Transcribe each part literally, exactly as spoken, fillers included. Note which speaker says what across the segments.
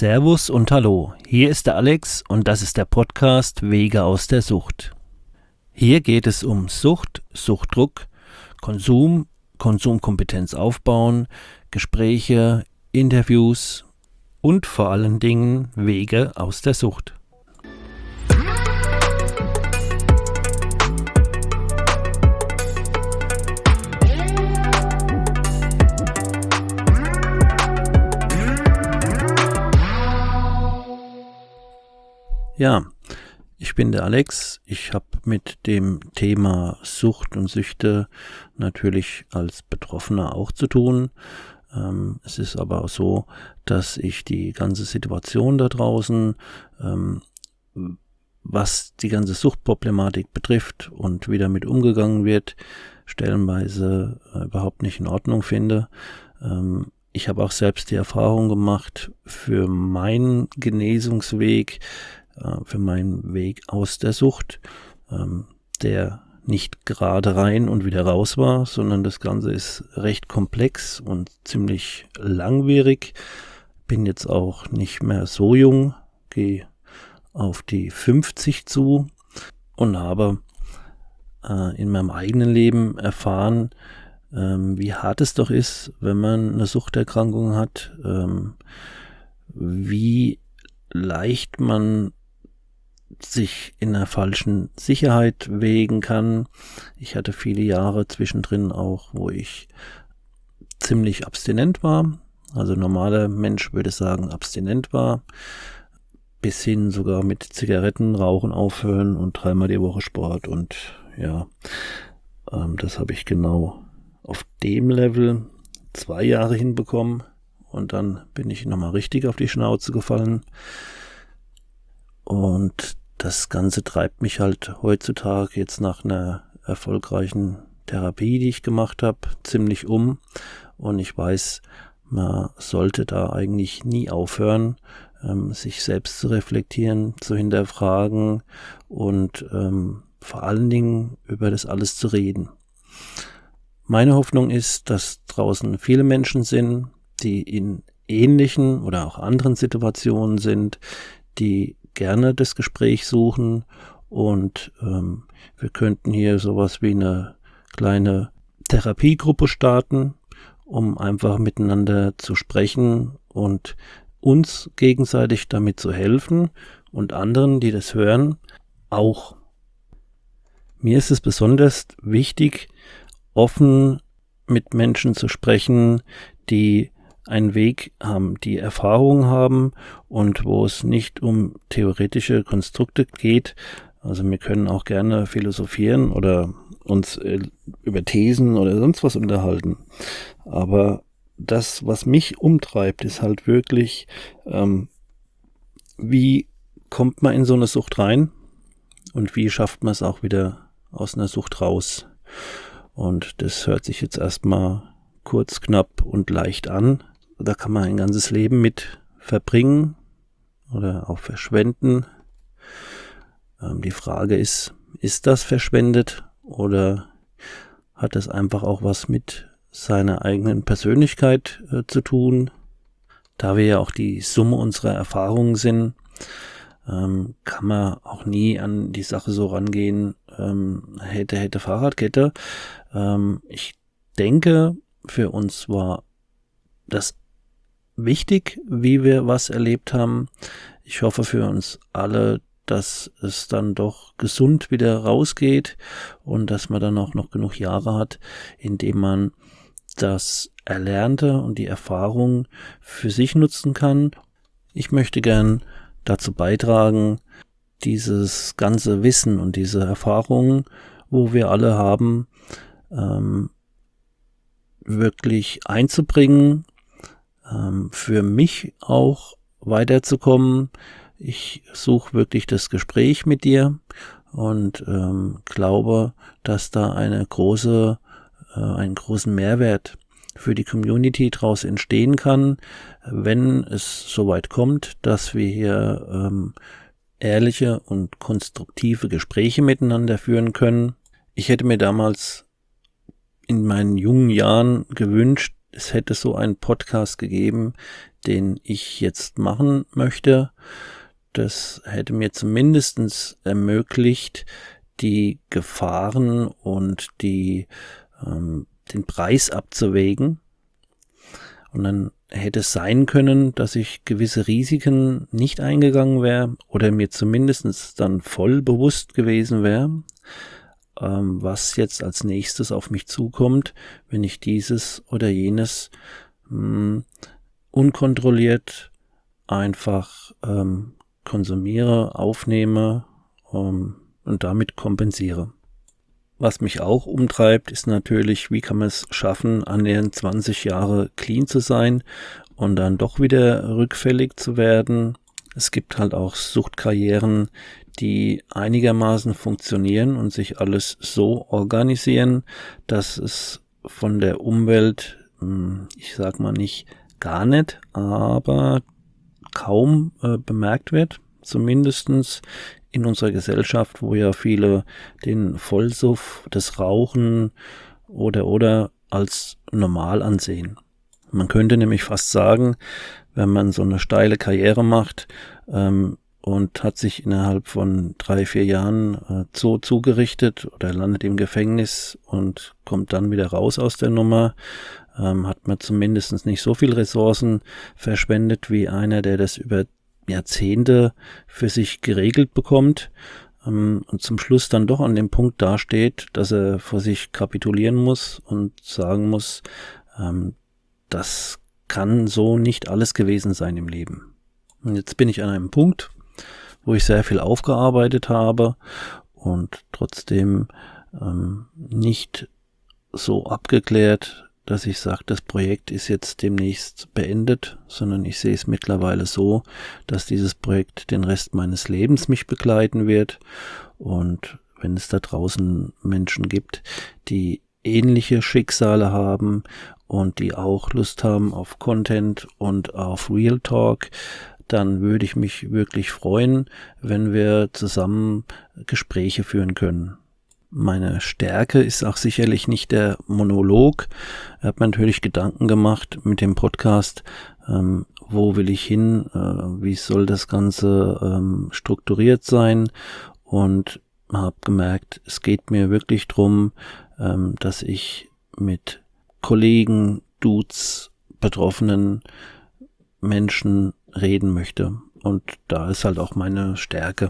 Speaker 1: Servus und Hallo, hier ist der Alex und das ist der Podcast Wege aus der Sucht. Hier geht es um Sucht, Suchtdruck, Konsum, Konsumkompetenz aufbauen, Gespräche, Interviews und vor allen Dingen Wege aus der Sucht. Ja, ich bin der Alex. Ich habe mit dem Thema Sucht und Süchte natürlich als Betroffener auch zu tun. Ähm, es ist aber auch so, dass ich die ganze Situation da draußen, ähm, was die ganze Suchtproblematik betrifft und wie damit umgegangen wird, stellenweise äh, überhaupt nicht in Ordnung finde. Ähm, ich habe auch selbst die Erfahrung gemacht, für meinen Genesungsweg, für meinen Weg aus der Sucht, ähm, der nicht gerade rein und wieder raus war, sondern das Ganze ist recht komplex und ziemlich langwierig. Bin jetzt auch nicht mehr so jung, gehe auf die fünfzig zu und habe äh, in meinem eigenen Leben erfahren, ähm, wie hart es doch ist, wenn man eine Suchterkrankung hat, ähm, wie leicht man sich in einer falschen Sicherheit wägen kann. Ich hatte viele Jahre zwischendrin auch, wo ich ziemlich abstinent war. Also normaler Mensch würde sagen, abstinent war. Bis hin sogar mit Zigaretten, Rauchen aufhören und dreimal die Woche Sport. Und ja, ähm, das habe ich genau auf dem Level zwei Jahre hinbekommen. Und dann bin ich nochmal richtig auf die Schnauze gefallen. Und das Ganze treibt mich halt heutzutage jetzt nach einer erfolgreichen Therapie, die ich gemacht habe, ziemlich um. Und ich weiß, man sollte da eigentlich nie aufhören, ähm, sich selbst zu reflektieren, zu hinterfragen und ähm, vor allen Dingen über das alles zu reden. Meine Hoffnung ist, dass draußen viele Menschen sind, die in ähnlichen oder auch anderen Situationen sind, die gerne das Gespräch suchen und ähm, wir könnten hier sowas wie eine kleine Therapiegruppe starten, um einfach miteinander zu sprechen und uns gegenseitig damit zu helfen und anderen, die das hören, auch. Mir ist es besonders wichtig, offen mit Menschen zu sprechen, die einen Weg haben, die Erfahrung haben und wo es nicht um theoretische Konstrukte geht. Also wir können auch gerne philosophieren oder uns äh, über Thesen oder sonst was unterhalten. Aber das, was mich umtreibt, ist halt wirklich, ähm, wie kommt man in so eine Sucht rein und wie schafft man es auch wieder aus einer Sucht raus. Und das hört sich jetzt erstmal kurz, knapp und leicht an. Da kann man ein ganzes Leben mit verbringen oder auch verschwenden. Ähm, die Frage ist, ist das verschwendet oder hat das einfach auch was mit seiner eigenen Persönlichkeit äh, zu tun? Da wir ja auch die Summe unserer Erfahrungen sind, ähm, kann man auch nie an die Sache so rangehen, ähm, hätte, hätte Fahrradkette. Ähm, ich denke, für uns war das wichtig, wie wir was erlebt haben. Ich hoffe für uns alle, dass es dann doch gesund wieder rausgeht und dass man dann auch noch genug Jahre hat, indem man das Erlernte und die Erfahrung für sich nutzen kann. Ich möchte gern dazu beitragen, dieses ganze Wissen und diese Erfahrungen, wo wir alle haben, ähm, wirklich einzubringen, für mich auch weiterzukommen. Ich suche wirklich das Gespräch mit dir und ähm, glaube, dass da eine große, äh, einen großen Mehrwert für die Community daraus entstehen kann, wenn es soweit kommt, dass wir hier ähm, ehrliche und konstruktive Gespräche miteinander führen können. Ich hätte mir damals in meinen jungen Jahren gewünscht, es hätte so einen Podcast gegeben, den ich jetzt machen möchte. Das hätte mir zumindest ermöglicht, die Gefahren und die, ähm, den Preis abzuwägen. Und dann hätte es sein können, dass ich gewisse Risiken nicht eingegangen wäre oder mir zumindest dann voll bewusst gewesen wäre, ähm, was jetzt als nächstes auf mich zukommt, wenn ich dieses oder jenes mh, unkontrolliert einfach ähm, konsumiere, aufnehme um, und damit kompensiere. Was mich auch umtreibt, ist natürlich, wie kann man es schaffen, annähernd zwanzig Jahre clean zu sein und dann doch wieder rückfällig zu werden. Es gibt halt auch Suchtkarrieren, die einigermaßen funktionieren und sich alles so organisieren, dass es von der Umwelt, ich sag mal nicht gar nicht, aber kaum äh, bemerkt wird, zumindestens in unserer Gesellschaft, wo ja viele den Vollsuff, das Rauchen oder oder als normal ansehen. Man könnte nämlich fast sagen, wenn man so eine steile Karriere macht ähm, und hat sich innerhalb von drei, vier Jahren äh, so zugerichtet oder landet im Gefängnis und kommt dann wieder raus aus der Nummer, ähm, hat man zumindest nicht so viel Ressourcen verschwendet wie einer, der das über Jahrzehnte für sich geregelt bekommt ähm, und zum Schluss dann doch an dem Punkt dasteht, dass er vor sich kapitulieren muss und sagen muss, ähm, das kann so nicht alles gewesen sein im Leben. Und jetzt bin ich an einem Punkt, wo ich sehr viel aufgearbeitet habe und trotzdem ähm, nicht so abgeklärt, dass ich sage, das Projekt ist jetzt demnächst beendet, sondern ich sehe es mittlerweile so, dass dieses Projekt den Rest meines Lebens mich begleiten wird. Und wenn es da draußen Menschen gibt, die ähnliche Schicksale haben und die auch Lust haben auf Content und auf Real Talk, dann würde ich mich wirklich freuen, wenn wir zusammen Gespräche führen können. Meine Stärke ist auch sicherlich nicht der Monolog. Ich habe mir natürlich Gedanken gemacht mit dem Podcast, ähm, wo will ich hin, äh, wie soll das Ganze ähm, strukturiert sein, und habe gemerkt, es geht mir wirklich drum, ähm, dass ich mit Kollegen, Dudes, betroffenen Menschen reden möchte, und da ist halt auch meine Stärke.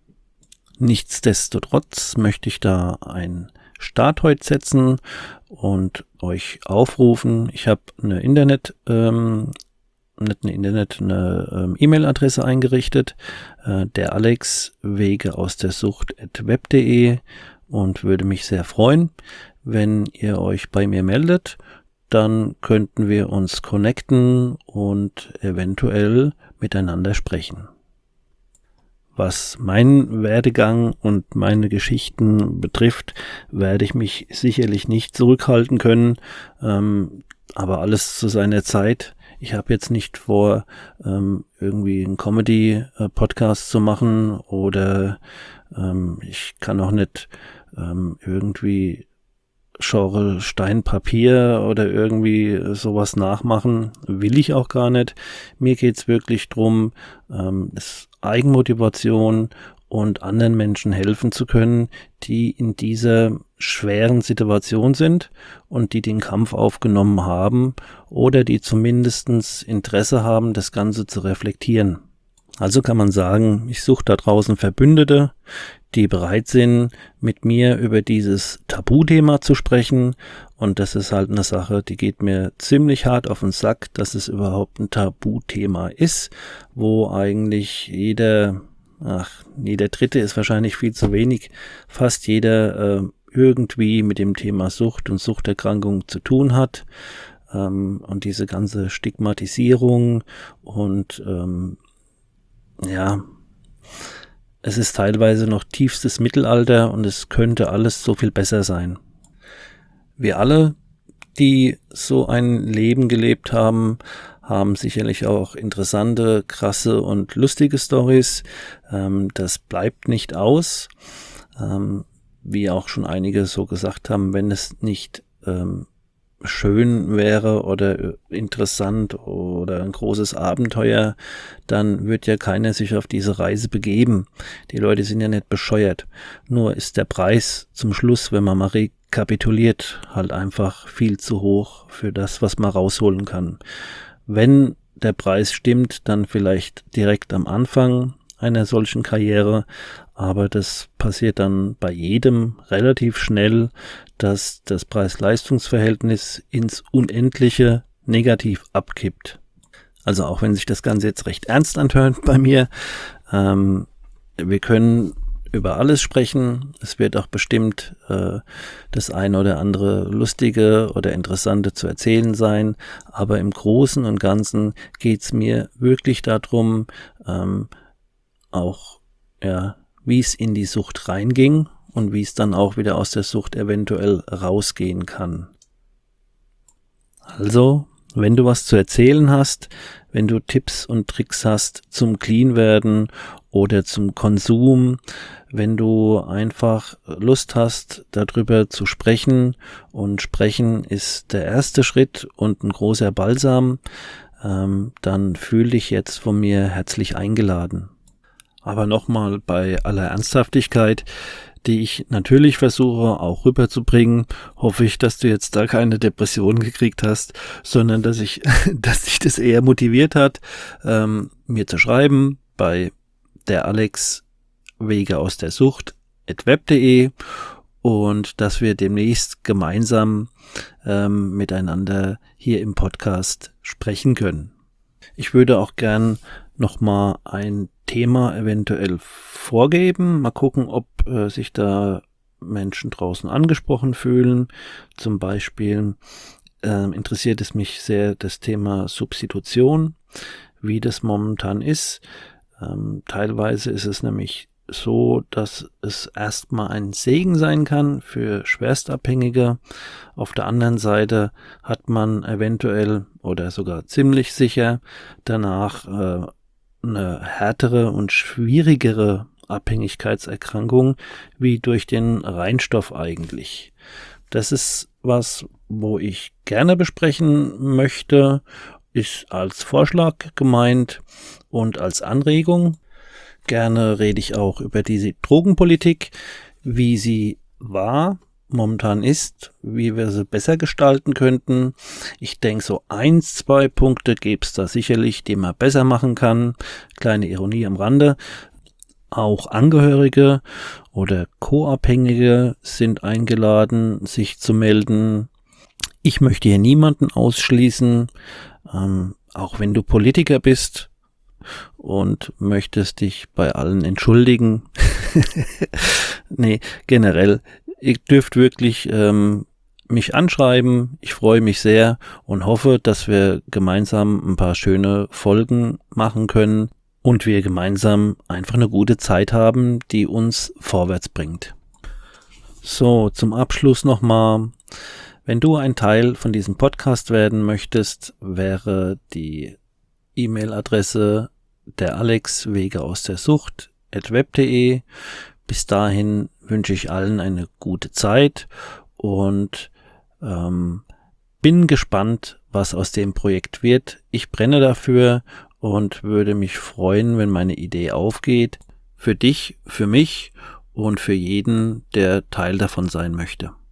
Speaker 1: Nichtsdestotrotz möchte ich da einen Start heute setzen und euch aufrufen. Ich habe eine Internet, ähm, nicht eine Internet, eine ähm, E-Mail-Adresse eingerichtet, äh, der Alex Wege aus der Sucht at web punkt de, und würde mich sehr freuen, wenn ihr euch bei mir meldet. Dann könnten wir uns connecten und eventuell miteinander sprechen. Was meinen Werdegang und meine Geschichten betrifft, werde ich mich sicherlich nicht zurückhalten können, ähm, aber alles zu seiner Zeit. Ich habe jetzt nicht vor, ähm, irgendwie einen Comedy-Podcast zu machen, oder ähm, ich kann auch nicht ähm, irgendwie Genre Stein, Papier oder irgendwie sowas nachmachen, will ich auch gar nicht. Mir geht's wirklich drum, ähm, es Eigenmotivation und anderen Menschen helfen zu können, die in dieser schweren Situation sind und die den Kampf aufgenommen haben oder die zumindest Interesse haben, das Ganze zu reflektieren. Also kann man sagen, ich suche da draußen Verbündete, die bereit sind, mit mir über dieses Tabuthema zu sprechen. Und das ist halt eine Sache, die geht mir ziemlich hart auf den Sack, dass es überhaupt ein Tabuthema ist, wo eigentlich jeder, ach, jeder Dritte ist wahrscheinlich viel zu wenig, fast jeder äh, irgendwie mit dem Thema Sucht und Suchterkrankung zu tun hat. Ähm, und diese ganze Stigmatisierung und ähm, ja, es ist teilweise noch tiefstes Mittelalter und es könnte alles so viel besser sein. Wir alle, die so ein Leben gelebt haben, haben sicherlich auch interessante, krasse und lustige Storys. Ähm, das bleibt nicht aus. Ähm, wie auch schon einige so gesagt haben, wenn es nicht ähm, schön wäre oder interessant oder ein großes Abenteuer, dann wird ja keiner sich auf diese Reise begeben. Die Leute sind ja nicht bescheuert. Nur ist der Preis zum Schluss, wenn man mal rekapituliert, halt einfach viel zu hoch für das, was man rausholen kann. Wenn der Preis stimmt, dann vielleicht direkt am Anfang einer solchen Karriere, aber das passiert dann bei jedem relativ schnell, dass das Preis-Leistungs-Verhältnis ins Unendliche negativ abkippt. Also auch wenn sich das Ganze jetzt recht ernst anhört bei mir, ähm, wir können über alles sprechen. Es wird auch bestimmt äh, das eine oder andere Lustige oder Interessante zu erzählen sein, aber im Großen und Ganzen geht es mir wirklich darum, ähm, auch ja, wie es in die Sucht reinging und wie es dann auch wieder aus der Sucht eventuell rausgehen kann. Also, wenn du was zu erzählen hast, wenn du Tipps und Tricks hast zum Clean-Werden oder zum Konsum, wenn du einfach Lust hast, darüber zu sprechen, und sprechen ist der erste Schritt und ein großer Balsam, ähm, dann fühl dich jetzt von mir herzlich eingeladen. Aber nochmal bei aller Ernsthaftigkeit, die ich natürlich versuche auch rüberzubringen, hoffe ich, dass du jetzt da keine Depression gekriegt hast, sondern dass ich, dass dich das eher motiviert hat, ähm, mir zu schreiben bei der Alex Wege aus der Sucht at web punkt de und dass wir demnächst gemeinsam ähm, miteinander hier im Podcast sprechen können. Ich würde auch gern nochmal ein Thema eventuell vorgeben. Mal gucken, ob äh, sich da Menschen draußen angesprochen fühlen. Zum Beispiel äh, interessiert es mich sehr das Thema Substitution, wie das momentan ist. Ähm, teilweise ist es nämlich so, dass es erstmal ein Segen sein kann für Schwerstabhängige. Auf der anderen Seite hat man eventuell oder sogar ziemlich sicher danach äh, eine härtere und schwierigere Abhängigkeitserkrankung wie durch den Reinstoff eigentlich. Das ist was, wo ich gerne besprechen möchte, ist als Vorschlag gemeint und als Anregung. Gerne rede ich auch über diese Drogenpolitik, wie sie war, momentan ist, wie wir sie besser gestalten könnten. Ich denke, so eins, zwei Punkte gäbe es da sicherlich, die man besser machen kann. Kleine Ironie am Rande. Auch Angehörige oder Co-Abhängige sind eingeladen, sich zu melden. Ich möchte hier niemanden ausschließen, ähm, auch wenn du Politiker bist und möchtest dich bei allen entschuldigen. Nee, generell, ihr dürft wirklich ähm, mich anschreiben. Ich freue mich sehr und hoffe, dass wir gemeinsam ein paar schöne Folgen machen können und wir gemeinsam einfach eine gute Zeit haben, die uns vorwärts bringt. So, zum Abschluss nochmal. Wenn du ein Teil von diesem Podcast werden möchtest, wäre die E-Mail-Adresse der Alex Wege aus der Sucht at web punkt de. Bis dahin wünsche ich allen eine gute Zeit und ähm, bin gespannt, was aus dem Projekt wird. Ich brenne dafür und würde mich freuen, wenn meine Idee aufgeht. Für dich, für mich und für jeden, der Teil davon sein möchte.